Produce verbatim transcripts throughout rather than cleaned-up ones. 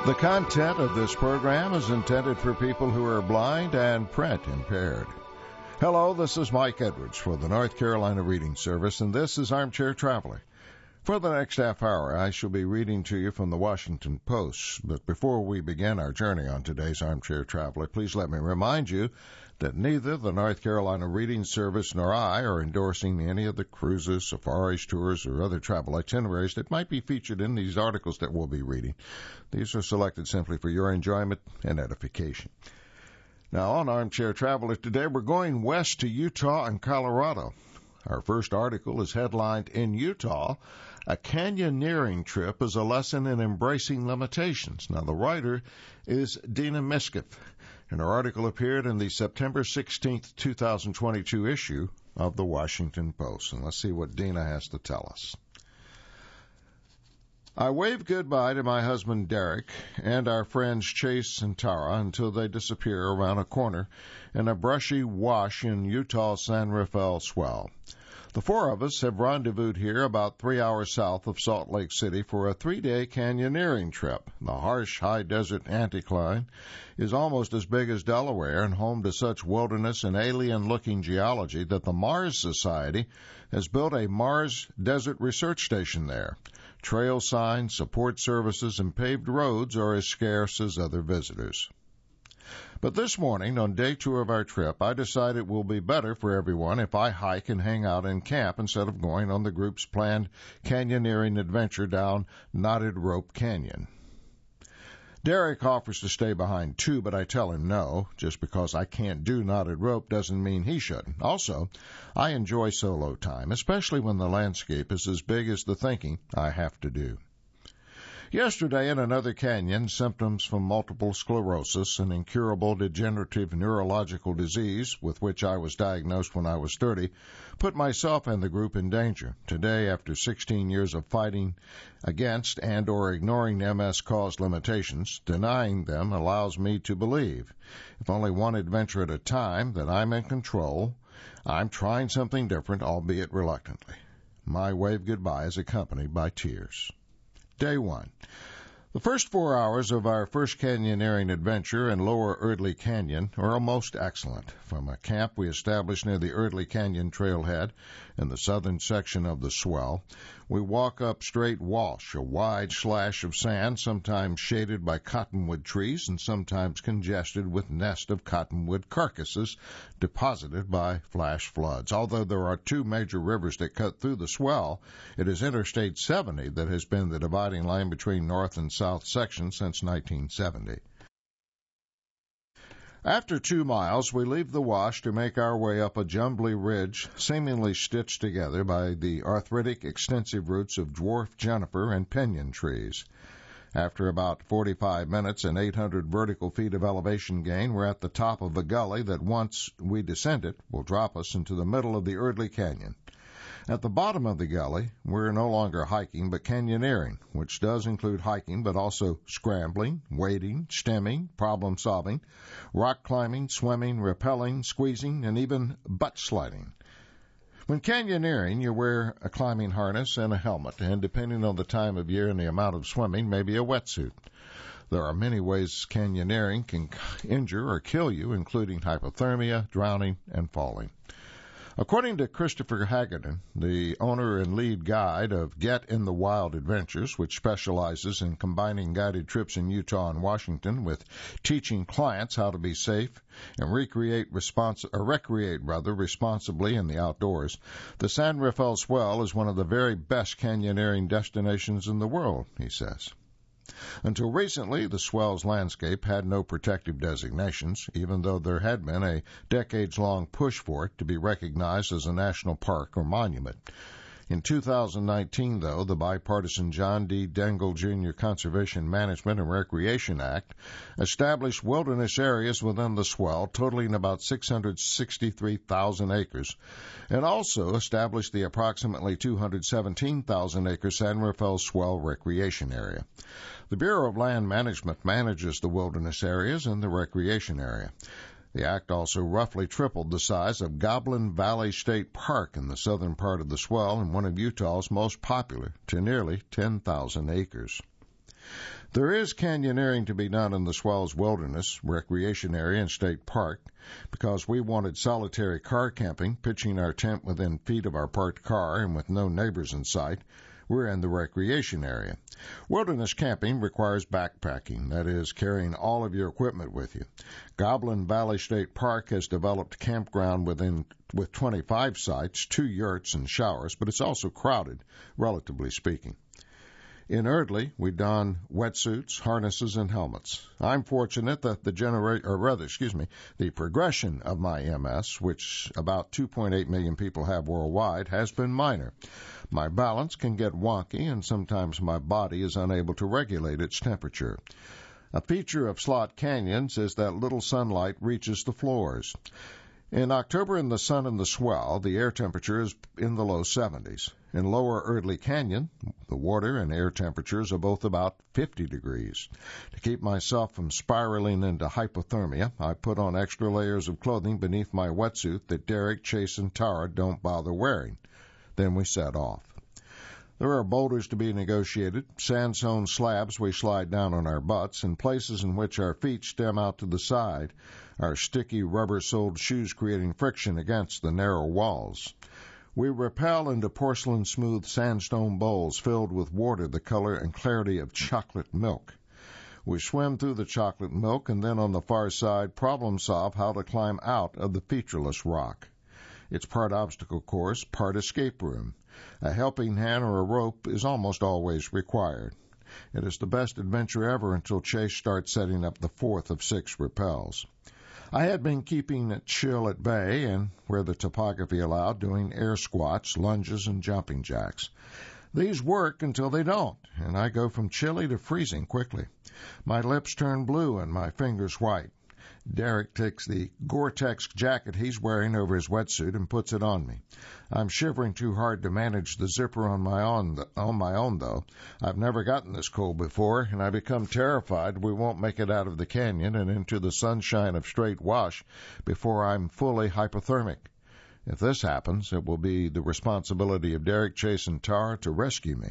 The content of this program is intended for people who are blind and print impaired. Hello, this is Mike Edwards for the North Carolina Reading Service, and this is Armchair Traveler. For the next half hour, I shall be reading to you from the Washington Post. But before we begin our journey on today's Armchair Traveler, please let me remind you that neither the North Carolina Reading Service nor I are endorsing any of the cruises, safaris, tours, or other travel itineraries that might be featured in these articles that we'll be reading. These are selected simply for your enjoyment and edification. Now, on Armchair Traveler today, we're going west to Utah and Colorado. Our first article is headlined, "In Utah, a canyoneering trip is a lesson in embracing limitations." Now, the writer is Dina Miskiff, and her article appeared in the September sixteenth, twenty twenty-two issue of the Washington Post. And let's see what Dina has to tell us. I wave goodbye to my husband Derek and our friends Chase and Tara until they disappear around a corner in a brushy wash in Utah's San Rafael Swell. The four of us have rendezvoused here about three hours south of Salt Lake City for a three-day canyoneering trip. The harsh, high-desert anticline is almost as big as Delaware and home to such wilderness and alien-looking geology that the Mars Society has built a Mars Desert Research Station there. Trail signs, support services, and paved roads are as scarce as other visitors. But this morning, on day two of our trip, I decided it will be better for everyone if I hike and hang out in camp instead of going on the group's planned canyoneering adventure down Knotted Rope Canyon. Derek offers to stay behind too, but I tell him no. Just because I can't do knotted rope doesn't mean he shouldn't. Also, I enjoy solo time, especially when the landscape is as big as the thinking I have to do. Yesterday, in another canyon, symptoms from multiple sclerosis, an incurable degenerative neurological disease with which I was diagnosed when I was thirty, put myself and the group in danger. Today, after sixteen years of fighting against and or ignoring M S-caused limitations, denying them allows me to believe, if only one adventure at a time, that I'm in control. I'm trying something different, albeit reluctantly. My wave goodbye is accompanied by tears. Day one. The first four hours of our first canyoneering adventure in Lower Erdley Canyon are most excellent. From a camp we established near the Erdley Canyon trailhead in the southern section of the swell, we walk up Straight Walsh, a wide slash of sand, sometimes shaded by cottonwood trees and sometimes congested with nests of cottonwood carcasses deposited by flash floods. Although there are two major rivers that cut through the swell, it is Interstate seventy that has been the dividing line between north and south section since nineteen seventy. After two miles, we leave the wash to make our way up a jumbly ridge seemingly stitched together by the arthritic extensive roots of dwarf juniper and pinyon trees. After about forty-five minutes and eight hundred vertical feet of elevation gain, we're at the top of a gully that, once we descend it, will drop us into the middle of the Erdley Canyon. At the bottom of the gully, we're no longer hiking but canyoneering, which does include hiking but also scrambling, wading, stemming, problem-solving, rock climbing, swimming, rappelling, squeezing, and even butt sliding. When canyoneering, you wear a climbing harness and a helmet, and depending on the time of year and the amount of swimming, maybe a wetsuit. There are many ways canyoneering can injure or kill you, including hypothermia, drowning, and falling. According to Christopher Hagedorn, the owner and lead guide of Get in the Wild Adventures, which specializes in combining guided trips in Utah and Washington with teaching clients how to be safe and recreate, respons- or recreate rather, responsibly in the outdoors, the San Rafael Swell is one of the very best canyoneering destinations in the world, he says. Until recently, the swell's landscape had no protective designations, even though there had been a decades-long push for it to be recognized as a national park or monument. In two thousand nineteen, though, the bipartisan John D. Dingell Junior Conservation Management and Recreation Act established wilderness areas within the swell totaling about six hundred sixty-three thousand acres, and also established the approximately two hundred seventeen thousand acre San Rafael Swell Recreation Area. The Bureau of Land Management manages the wilderness areas and the recreation area. The act also roughly tripled the size of Goblin Valley State Park in the southern part of the swell and one of Utah's most popular, to nearly ten thousand acres. There is canyoneering to be done in the Swells Wilderness Recreation Area and State Park. Because we wanted solitary car camping, pitching our tent within feet of our parked car and with no neighbors in sight, we're in the recreation area. Wilderness camping requires backpacking, that is, carrying all of your equipment with you. Goblin Valley State Park has developed a campground within with twenty-five sites, two yurts and showers, but it's also crowded, relatively speaking. In Erdley, we don wetsuits, harnesses, and helmets. I'm fortunate that the genera- or rather, excuse me, the progression of my M S, which about two point eight million people have worldwide, has been minor. My balance can get wonky, and sometimes my body is unable to regulate its temperature. A feature of slot canyons is that little sunlight reaches the floors. In October in the sun and the swell, the air temperature is in the low seventies. In lower Erdley Canyon, the water and air temperatures are both about fifty degrees. To keep myself from spiraling into hypothermia, I put on extra layers of clothing beneath my wetsuit that Derek, Chase, and Tara don't bother wearing. Then we set off. There are boulders to be negotiated, sandstone slabs we slide down on our butts, and places in which our feet stem out to the side, our sticky rubber-soled shoes creating friction against the narrow walls. We rappel into porcelain-smooth sandstone bowls filled with water the color and clarity of chocolate milk. We swim through the chocolate milk and then on the far side problem-solve how to climb out of the featureless rock. It's part obstacle course, part escape room. A helping hand or a rope is almost always required. It is the best adventure ever until Chase starts setting up the fourth of six rappels. I had been keeping it chill at bay and, where the topography allowed, doing air squats, lunges, and jumping jacks. These work until they don't, and I go from chilly to freezing quickly. My lips turn blue and my fingers white. Derek takes the Gore-Tex jacket he's wearing over his wetsuit and puts it on me. I'm shivering too hard to manage the zipper on my own, on my own, though. I've never gotten this cold before, and I become terrified we won't make it out of the canyon and into the sunshine of Straight Wash before I'm fully hypothermic. If this happens, it will be the responsibility of Derek, Chase, and Tara to rescue me.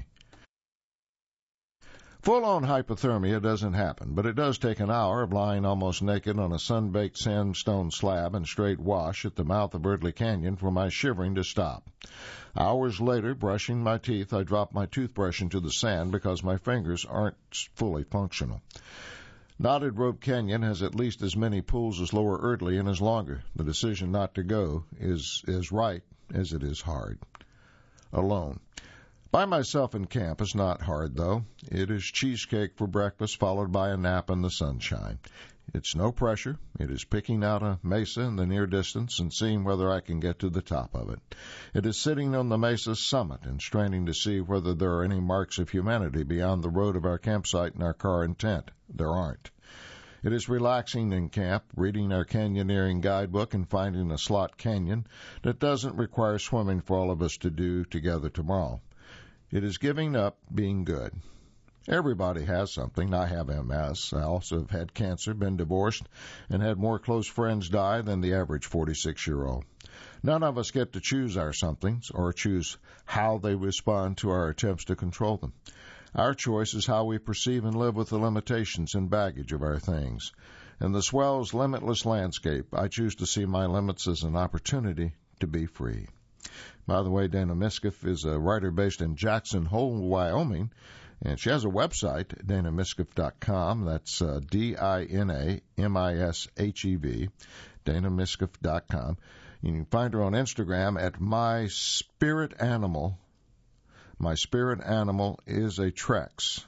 Full-on hypothermia doesn't happen, but it does take an hour of lying almost naked on a sun-baked sandstone slab in Straight Wash at the mouth of Erdley Canyon for my shivering to stop. Hours later, brushing my teeth, I drop my toothbrush into the sand because my fingers aren't fully functional. Knotted Rope Canyon has at least as many pools as Lower Erdley and is longer. The decision not to go is as right as it is hard. Alone. By myself in camp is not hard, though. It is cheesecake for breakfast, followed by a nap in the sunshine. It's no pressure. It is picking out a mesa in the near distance and seeing whether I can get to the top of it. It is sitting on the mesa's summit and straining to see whether there are any marks of humanity beyond the road of our campsite and our car and tent. There aren't. It is relaxing in camp, reading our canyoneering guidebook and finding a slot canyon that doesn't require swimming for all of us to do together tomorrow. It is giving up being good. Everybody has something. I have M S. I also have had cancer, been divorced, and had more close friends die than the average forty-six-year-old. None of us get to choose our somethings or choose how they respond to our attempts to control them. Our choice is how we perceive and live with the limitations and baggage of our things. In the Swells' limitless landscape, I choose to see my limits as an opportunity to be free. By the way, Dana Miskoff is a writer based in Jackson Hole, Wyoming, and she has a website, dana miskoff dot com. That's uh, D I N A M I S H E V, dana miskoff dot com. You can find her on Instagram at My Spirit Animal. My Spirit Animal is a Trex.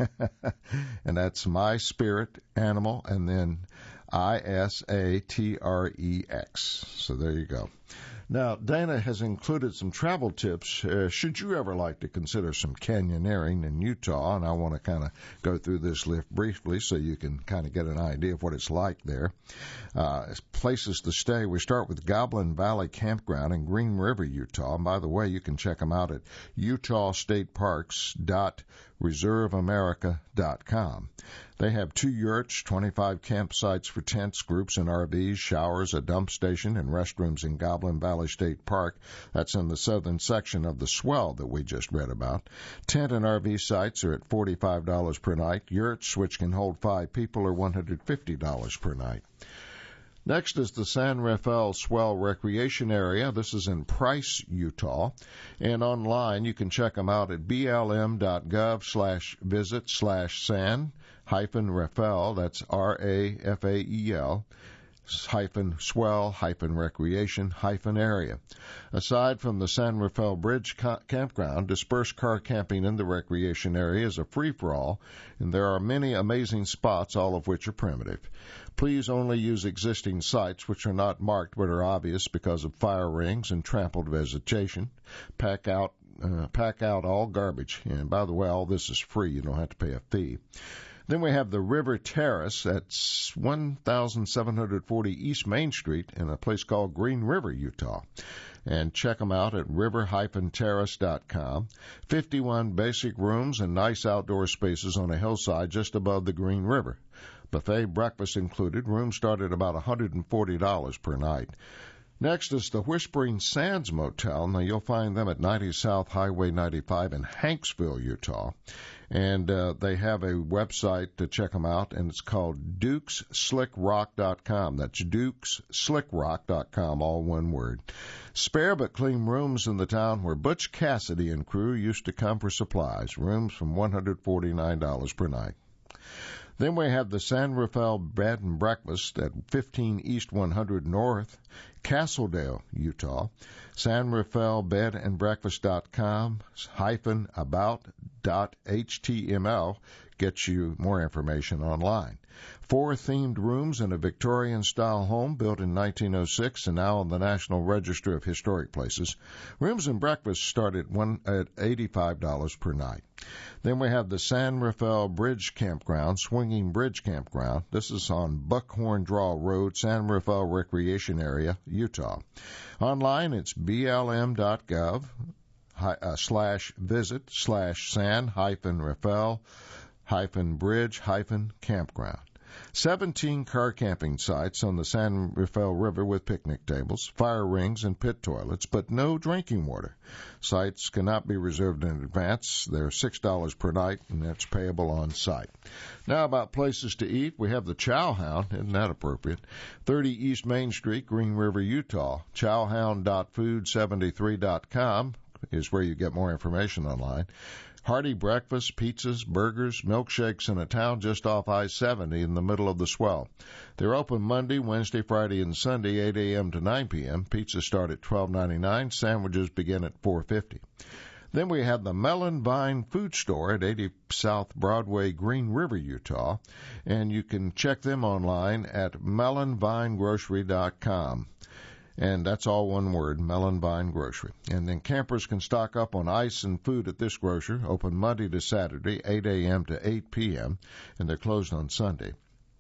And that's My Spirit Animal, and then I S A T R E X. So there you go. Now, Dana has included some travel tips uh, should you ever like to consider some canyoneering in Utah, and I want to kind of go through this list briefly so you can kind of get an idea of what it's like there. Uh, places to stay, we start with Goblin Valley Campground in Green River, Utah. And by the way, you can check them out at utah state parks dot reserve america dot com. They have two yurts, twenty-five campsites for tents, groups and R Vs, showers, a dump station, and restrooms in Goblin Valley State Park. That's in the southern section of the swell that we just read about. Tent and R V sites are at forty-five dollars per night. Yurts, which can hold five people, are one hundred fifty dollars per night. Next is the San Rafael Swell Recreation Area. This is in Price, Utah. And online, you can check them out at b l m dot gov slash visit slash san hyphen Rafael. That's R A F A E L hyphen swell hyphen recreation hyphen area. Aside from the San Rafael Bridge ca- campground, dispersed car camping in the recreation area is a free-for-all, and there are many amazing spots, all of which are primitive. Please only use existing sites which are not marked but are obvious because of fire rings and trampled vegetation. Pack out, uh, pack out all garbage. And by the way, all this is free. You don't have to pay a fee. Then we have the River Terrace at one thousand seven hundred forty East Main Street in a place called Green River, Utah. And check them out at river dash terrace dot com. fifty-one basic rooms and nice outdoor spaces on a hillside just above the Green River. Buffet breakfast included. Rooms start at about one hundred forty dollars per night. Next is the Whispering Sands Motel. Now, you'll find them at ninety South Highway ninety-five in Hanksville, Utah. And uh, they have a website to check them out, and it's called dukes slick rock dot com. That's dukes slick rock dot com, all one word. Spare but clean rooms in the town where Butch Cassidy and crew used to come for supplies. Rooms from one hundred forty-nine dollars per night. Then we have the San Rafael Bed and Breakfast at fifteen East one hundred North, Castledale, Utah. San Rafael Bed and Breakfast dot com hyphen about dot H T M L gets you more information online. Four themed rooms in a Victorian-style home built in nineteen oh six and now on the National Register of Historic Places. Rooms and breakfast start at, one, at eighty-five dollars per night. Then we have the San Rafael Bridge Campground, Swinging Bridge Campground. This is on Buckhorn Draw Road, San Rafael Recreation Area, Utah. Online, it's b l m dot gov uh, slash visit slash san hyphen Rafael hyphen bridge hyphen campground. seventeen car camping sites on the San Rafael River with picnic tables, fire rings, and pit toilets, but no drinking water. Sites cannot be reserved in advance. They're six dollars per night, and that's payable on site. Now about places to eat, we have the Chow Hound. Isn't that appropriate? thirty East Main Street, Green River, Utah. chow hound dot food seventy-three dot com is where you get more information online. Hearty breakfast, pizzas, burgers, milkshakes in a town just off I seventy in the middle of the swell. They're open Monday, Wednesday, Friday, and Sunday, eight a.m. to nine p.m. Pizzas start at twelve ninety-nine. Sandwiches begin at four fifty. Then we have the Melon Vine Food Store at eighty South Broadway, Green River, Utah. And you can check them online at melon vine grocery dot com. And that's all one word, Melon Vine Grocery. And then campers can stock up on ice and food at this grocer, open Monday to Saturday, eight a.m. to eight p.m., and they're closed on Sunday.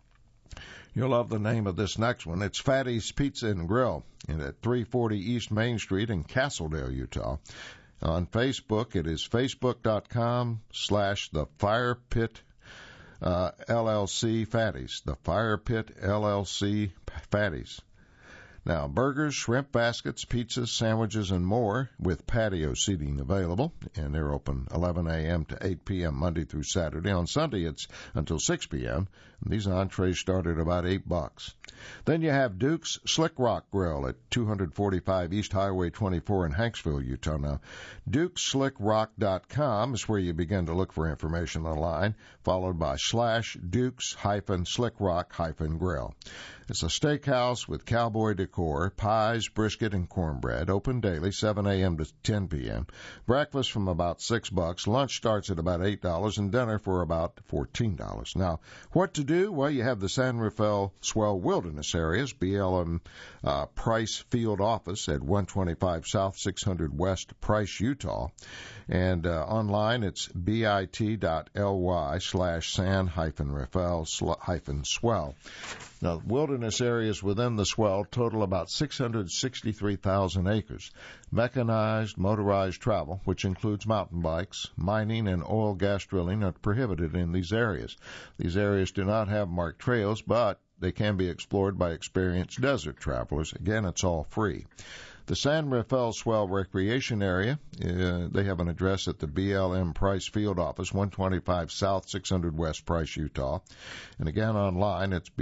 You'll love the name of this next one. It's Fatty's Pizza and Grill, and at three forty East Main Street in Castledale, Utah. On Facebook, it is facebook.com slash the Fire Pit uh, L L C Fatties, the Fire Pit L L C Fatties. Now, burgers, shrimp baskets, pizzas, sandwiches, and more with patio seating available. And they're open eleven a.m. to eight p.m. Monday through Saturday. On Sunday, it's until six p.m. And these entrees start at about eight bucks. Then you have Duke's Slick Rock Grill at two forty-five East Highway twenty-four in Hanksville, Utah. Now, dukes slick rock dot com is where you begin to look for information online, followed by slash Dukes hyphen Slick Rock hyphen Grill. It's a steakhouse with cowboy decor, pies, brisket, and cornbread. Open daily, seven a.m. to ten p.m. Breakfast from about six bucks. Lunch starts at about eight dollars, and dinner for about fourteen dollars. Now, what to do? Well, you have the San Rafael Swell Wilderness Areas, B L M uh, Price Field Office at one twenty-five South, six hundred West, Price, Utah. And uh, online, it's bit.ly slash san hyphen Rafael hyphen swell. Now, wilderness areas within the swell total total about six hundred sixty-three thousand acres. Mechanized, motorized travel, which includes mountain bikes, mining, and oil gas drilling, are prohibited in these areas. These areas do not have marked trails, but they can be explored by experienced desert travelers. Again, it's all free. The San Rafael Swell Recreation Area, uh, they have an address at the B L M Price Field Office, one twenty-five South, six hundred West Price, Utah. And again, online, it's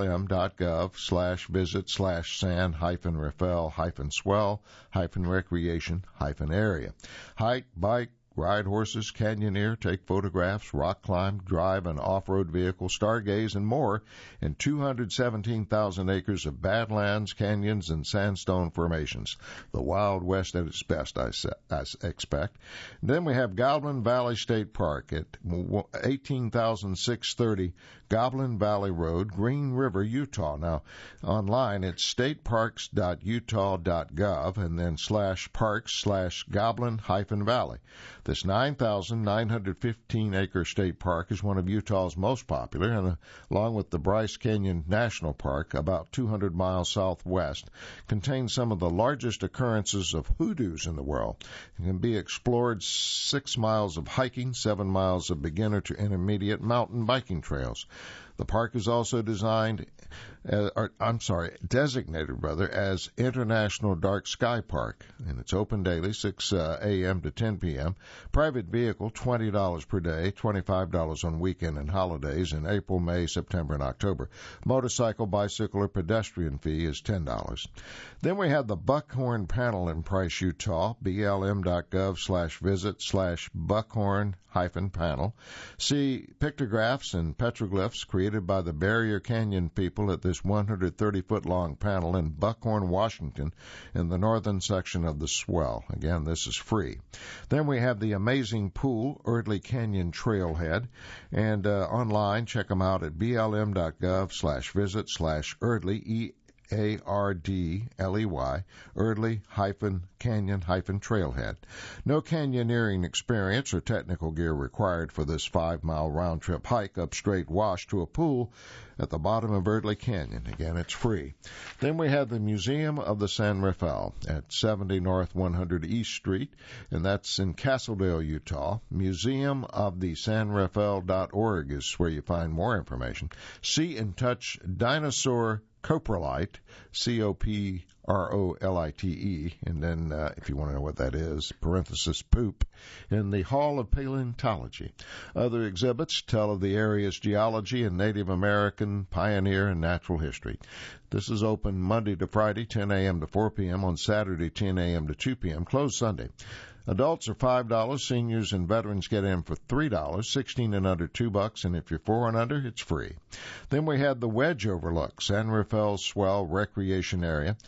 blm.gov slash visit slash san hyphen Rafael hyphen swell hyphen recreation hyphen area. Hike, bike, ride horses, canyoneer, take photographs, rock climb, drive an off-road vehicle, stargaze, and more in two hundred seventeen thousand acres of badlands, canyons, and sandstone formations. The Wild West at its best, I, se- I expect. And then we have Goblin Valley State Park at eighteen thousand six hundred thirty Goblin Valley Road, Green River, Utah. Now, online, it's stateparks dot utah dot gov and then slash parks slash goblin hyphen valley. This nine thousand nine hundred fifteen acre state park is one of Utah's most popular, and uh, along with the Bryce Canyon National Park, about two hundred miles southwest, contains some of the largest occurrences of hoodoos in the world. It can be explored six miles of hiking, seven miles of beginner to intermediate mountain biking trails. The park is also designed, uh, or, I'm sorry, designated rather, as International Dark Sky Park, and it's open daily, six a.m. to ten p.m. Private vehicle, twenty dollars per day, twenty-five dollars on weekend and holidays in April, May, September, and October. Motorcycle, bicycle, or pedestrian fee is ten dollars. Then we have the Buckhorn Panel in Price, Utah, blm.gov slash visit slash buckhorn hyphen panel. See pictographs and petroglyphs created by the Barrier Canyon people at this one hundred thirty foot long panel in Buckhorn, Washington, in the northern section of the swell. Again, this is free. Then we have the amazing pool, Erdley Canyon Trailhead, and uh, online, check them out at blm.gov slash visit slash Erdley, E A R D L E Y, Erdley hyphen Canyon hyphen Trailhead. No canyoneering experience or technical gear required for this five-mile round-trip hike up Straight Wash to a pool at the bottom of Erdley Canyon. Again, it's free. Then we have the Museum of the San Rafael at seventy North one hundred East Street, and that's in Castledale, Utah. museum of the san rafael dot org is where you find more information. See and touch dinosaur coprolite, C O P R O L I T E, and then uh, if you want to know what that is, parenthesis poop, in the Hall of Paleontology. Other exhibits tell of the area's geology and Native American, pioneer, and natural history. This is open Monday to Friday, ten a.m. to four p.m., on Saturday, ten a.m. to two p.m., closed Sunday. Adults are five dollars, seniors and veterans get in for three dollars, sixteen and under two bucks, and if you're four and under, it's free. Then we had the Wedge Overlook, San Rafael Swell Recreation Area,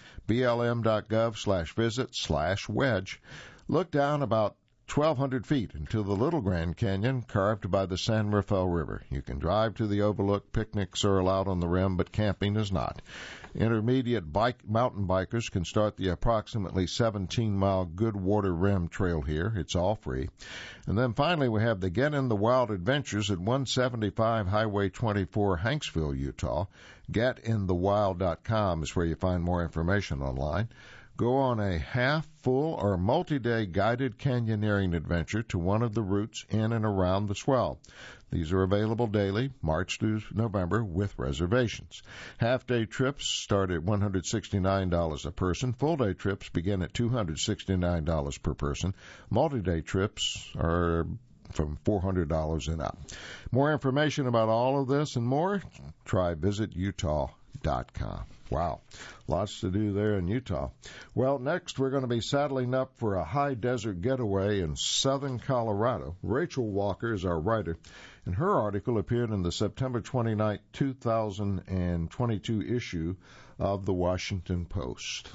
blm.gov slash visit slash wedge. Look down about twelve hundred feet into the Little Grand Canyon carved by the San Rafael River. You can drive to the overlook. Picnics are allowed on the rim, but camping is not. Intermediate bike mountain bikers can start the approximately seventeen mile Goodwater Rim Trail here. It's all free. And then finally we have the Get in the Wild Adventures at one seventy-five Highway twenty-four, Hanksville, Utah. get in the wild dot com is where you find more information online. Go on a half, full, or multi-day guided canyoneering adventure to one of the routes in and around the swell. These are available daily, March through November, with reservations. Half-day trips start at one hundred sixty-nine dollars a person. Full-day trips begin at two hundred sixty-nine dollars per person. Multi-day trips are from four hundred dollars and up. More information about all of this and more, try visit utah dot com. Wow, lots to do there in Utah. Well, next we're going to be saddling up for a high desert getaway in southern Colorado. Rachel Walker is our writer, and her article appeared in the September twenty-ninth, two thousand twenty-two issue of the Washington Post.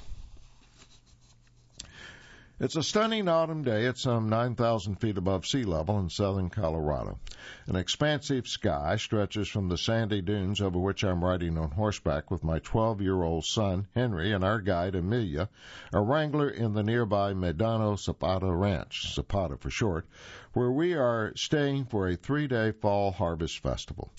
It's a stunning autumn day at some nine thousand feet above sea level in southern Colorado. An expansive sky stretches from the sandy dunes over which I'm riding on horseback with my twelve-year-old son, Henry, and our guide, Amelia, a wrangler in the nearby Medano Zapata Ranch, Zapata for short, where we are staying for a three-day fall harvest festival.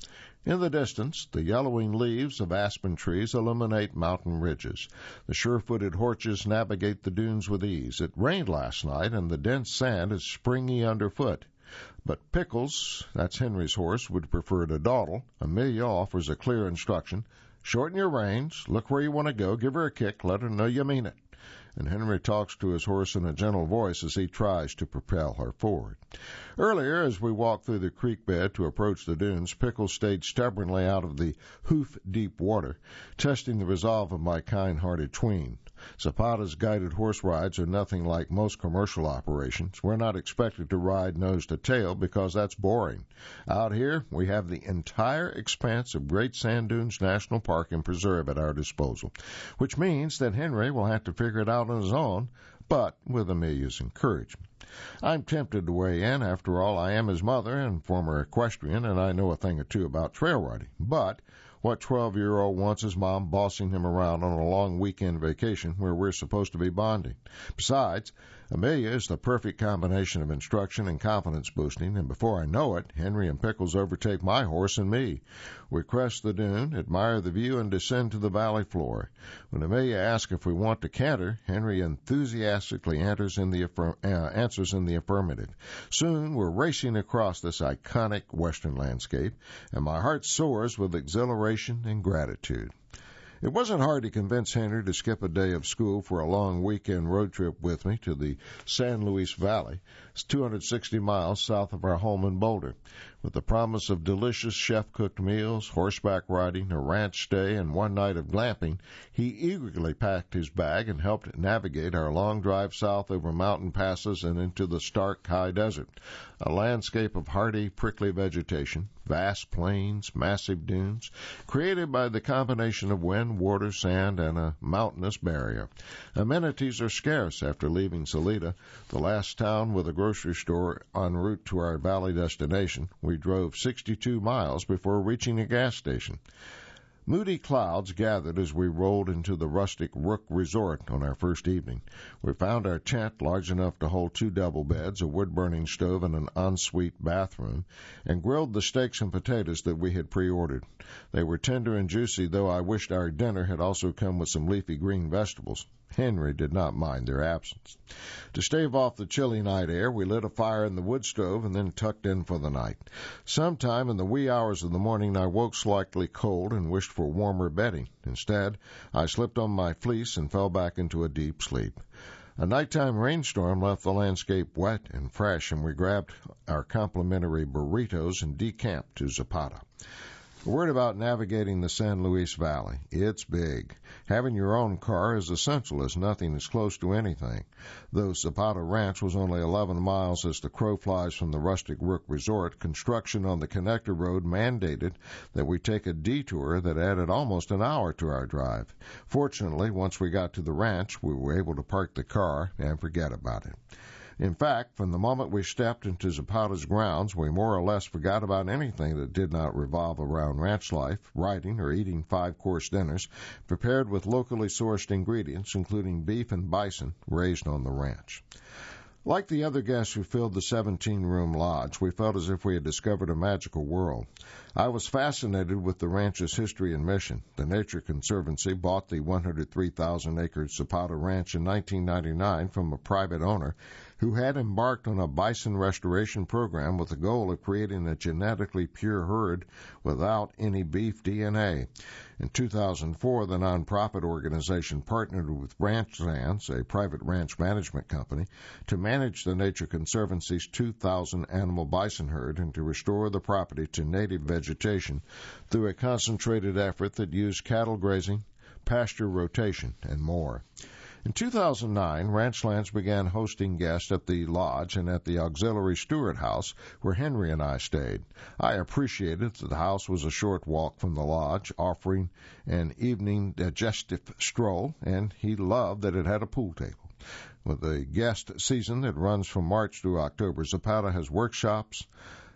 In the distance, the yellowing leaves of aspen trees illuminate mountain ridges. The sure-footed horses navigate the dunes with ease. It rained last night, and the dense sand is springy underfoot. But Pickles, that's Henry's horse, would prefer to dawdle. Amelia offers a clear instruction. Shorten your reins, look where you want to go, give her a kick, let her know you mean it. And Henry talks to his horse in a gentle voice as he tries to propel her forward. Earlier, as we walked through the creek bed to approach the dunes, Pickles stayed stubbornly out of the hoof-deep water, testing the resolve of my kind-hearted tween. Zapata's guided horse rides are nothing like most commercial operations. We're not expected to ride nose to tail because that's boring. Out here, we have the entire expanse of Great Sand Dunes National Park and Preserve at our disposal, which means that Henry will have to figure it out on his own, but with Amelia's encouragement. I'm tempted to weigh in. After all, I am his mother and former equestrian, and I know a thing or two about trail riding. But what twelve-year-old wants is Mom bossing him around on a long weekend vacation where we're supposed to be bonding? Besides, Amelia is the perfect combination of instruction and confidence boosting, and before I know it, Henry and Pickles overtake my horse and me. We crest the dune, admire the view, and descend to the valley floor. When Amelia asks if we want to canter, Henry enthusiastically answers in the, affirm- uh, answers in the affirmative. Soon we're racing across this iconic western landscape, and my heart soars with exhilaration and gratitude. It wasn't hard to convince Henry to skip a day of school for a long weekend road trip with me to the San Luis Valley. It's two hundred sixty miles south of our home in Boulder. With the promise of delicious chef-cooked meals, horseback riding, a ranch stay, and one night of glamping, he eagerly packed his bag and helped navigate our long drive south over mountain passes and into the stark high desert, a landscape of hardy, prickly vegetation, vast plains, massive dunes, created by the combination of wind, water, sand, and a mountainous barrier. Amenities are scarce after leaving Salida, the last town with a grocery store en route to our valley destination. We drove sixty-two miles before reaching a gas station. Moody clouds gathered as we rolled into the rustic Rook Resort on our first evening. We found our tent large enough to hold two double beds, a wood-burning stove, and an ensuite bathroom, and grilled the steaks and potatoes that we had pre-ordered. They were tender and juicy, though I wished our dinner had also come with some leafy green vegetables. Henry did not mind their absence. To stave off the chilly night air, we lit a fire in the wood stove and then tucked in for the night. Sometime in the wee hours of the morning, I woke slightly cold and wished for warmer bedding. Instead, I slipped on my fleece and fell back into a deep sleep. A nighttime rainstorm left the landscape wet and fresh, and we grabbed our complimentary burritos and decamped to Zapata. A word about navigating the San Luis Valley. It's big. Having your own car is essential, as nothing is close to anything. Though Zapata Ranch was only eleven miles as the crow flies from the rustic Rook Resort, construction on the connector road mandated that we take a detour that added almost an hour to our drive. Fortunately, once we got to the ranch, we were able to park the car and forget about it. In fact, from the moment we stepped into Zapata's grounds, we more or less forgot about anything that did not revolve around ranch life, riding, or eating five-course dinners prepared with locally sourced ingredients, including beef and bison raised on the ranch. Like the other guests who filled the seventeen-room lodge, we felt as if we had discovered a magical world. I was fascinated with the ranch's history and mission. The Nature Conservancy bought the one hundred three thousand acre Zapata Ranch in nineteen ninety-nine from a private owner who had embarked on a bison restoration program with the goal of creating a genetically pure herd without any beef D N A. In two thousand four, the nonprofit organization partnered with Ranchlands, a private ranch management company, to manage the Nature Conservancy's two thousand animal bison herd and to restore the property to native vegetation through a concentrated effort that used cattle grazing, pasture rotation, and more. In two thousand nine, Ranchlands began hosting guests at the lodge and at the auxiliary Stewart House, where Henry and I stayed. I appreciated that the house was a short walk from the lodge, offering an evening digestive stroll, and he loved that it had a pool table. With the guest season that runs from March through October, Zapata has workshops,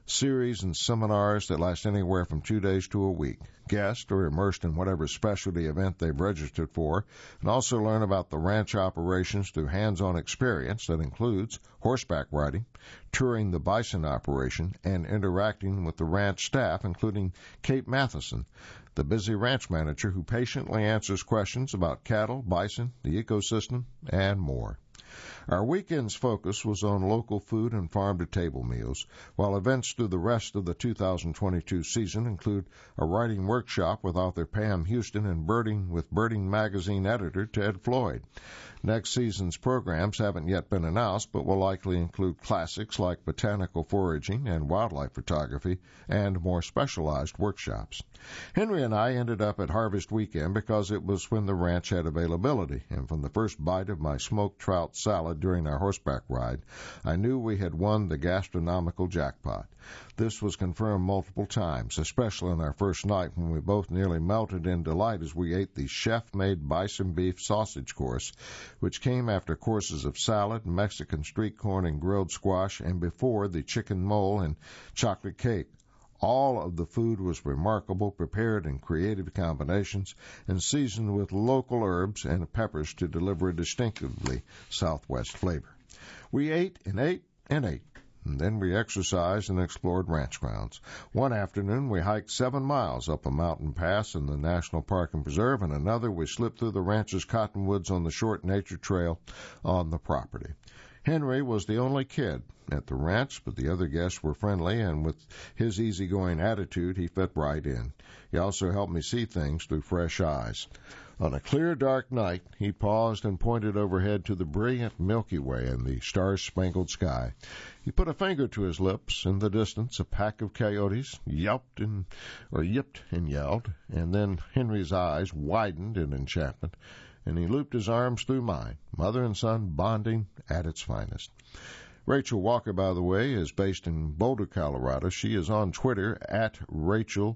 series and seminars that last anywhere from two days to a week. Guests are immersed in whatever specialty event they've registered for, and also learn about the ranch operations through hands-on experience that includes horseback riding, touring the bison operation, and interacting with the ranch staff, including Kate Matheson, the busy ranch manager who patiently answers questions about cattle, bison, the ecosystem, and more. Our weekend's focus was on local food and farm-to-table meals, while events through the rest of the two thousand twenty-two season include a writing workshop with author Pam Houston and Birding with Birding Magazine editor Ted Floyd. Next season's programs haven't yet been announced, but will likely include classics like botanical foraging and wildlife photography and more specialized workshops. Henry and I ended up at Harvest Weekend because it was when the ranch had availability, and from the first bite of my smoked trout salad during our horseback ride, I knew we had won the gastronomical jackpot. This was confirmed multiple times, especially on our first night when we both nearly melted in delight as we ate the chef-made bison beef sausage course, which came after courses of salad, Mexican street corn, and grilled squash, and before the chicken mole and chocolate cake. All of the food was remarkable, prepared in creative combinations, and seasoned with local herbs and peppers to deliver a distinctively Southwest flavor. We ate and ate and ate. And then we exercised and explored ranch grounds. One afternoon, we hiked seven miles up a mountain pass in the National Park and Preserve, and another we slipped through the ranch's cottonwoods on the short nature trail on the property. Henry was the only kid at the ranch, but the other guests were friendly, and with his easygoing attitude, he fit right in. He also helped me see things through fresh eyes. On a clear, dark night, he paused and pointed overhead to the brilliant Milky Way and the star-spangled sky. He put a finger to his lips. In the distance, a pack of coyotes yelped and, or yipped and yelled, and then Henry's eyes widened in enchantment, and he looped his arms through mine, mother and son bonding at its finest. Rachel Walker, by the way, is based in Boulder, Colorado. She is on Twitter at Rachel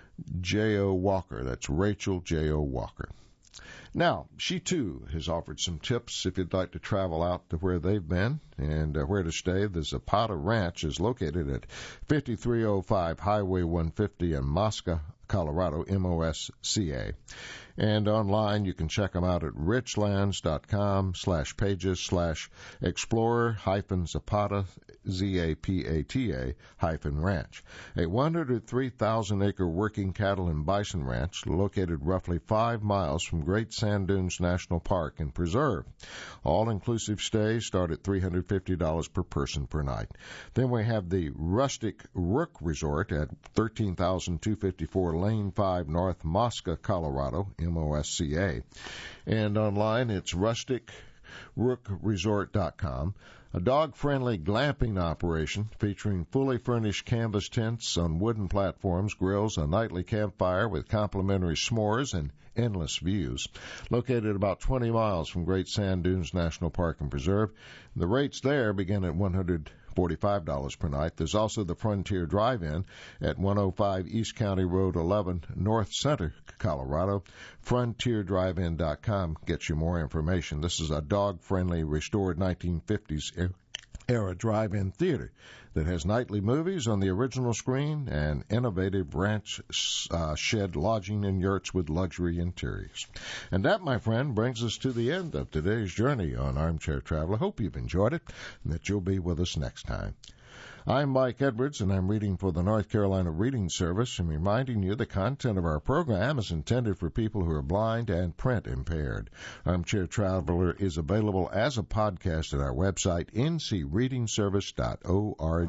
J O. Walker. That's Rachel J O. Walker. Now, she, too, has offered some tips if you'd like to travel out to where they've been and uh, where to stay. The Zapata Ranch is located at fifty-three oh five Highway one fifty in Mosca, Colorado, M O S C A. And online, you can check them out at richlands.com slash pages slash explorer hyphen Zapata, Z A P A T A hyphen ranch. A one hundred three thousand acre working cattle and bison ranch located roughly five miles from Great Sand Dunes National Park and Preserve. All-inclusive stays start at three hundred fifty dollars per person per night. Then we have the Rustic Rook Resort at thirteen thousand two hundred fifty-four Lane five North, Mosca, Colorado, M O S C A. And online, it's rustic rook resort dot com. A dog-friendly glamping operation featuring fully furnished canvas tents on wooden platforms, grills, a nightly campfire with complimentary s'mores, and endless views. Located about twenty miles from Great Sand Dunes National Park and Preserve. The rates there begin at one hundred forty-five dollars per night. There's also the Frontier Drive-In at one oh five East County Road eleven, North Center, Colorado. frontier drive in dot com gets you more information. This is a dog-friendly, restored nineteen fifties era drive-in theater that has nightly movies on the original screen and innovative ranch uh, shed lodging and yurts with luxury interiors. And that, my friend, brings us to the end of today's journey on Armchair Traveler. Hope you've enjoyed it and that you'll be with us next time. I'm Mike Edwards, and I'm reading for the North Carolina Reading Service and reminding you the content of our program is intended for people who are blind and print impaired. Armchair Traveler is available as a podcast at our website, n c reading service dot org.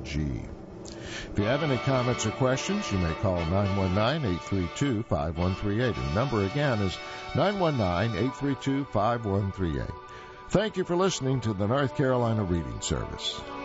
If you have any comments or questions, you may call nine one nine, eight three two, five one three eight. The number again is nine one nine, eight three two, five one three eight. Thank you for listening to the North Carolina Reading Service.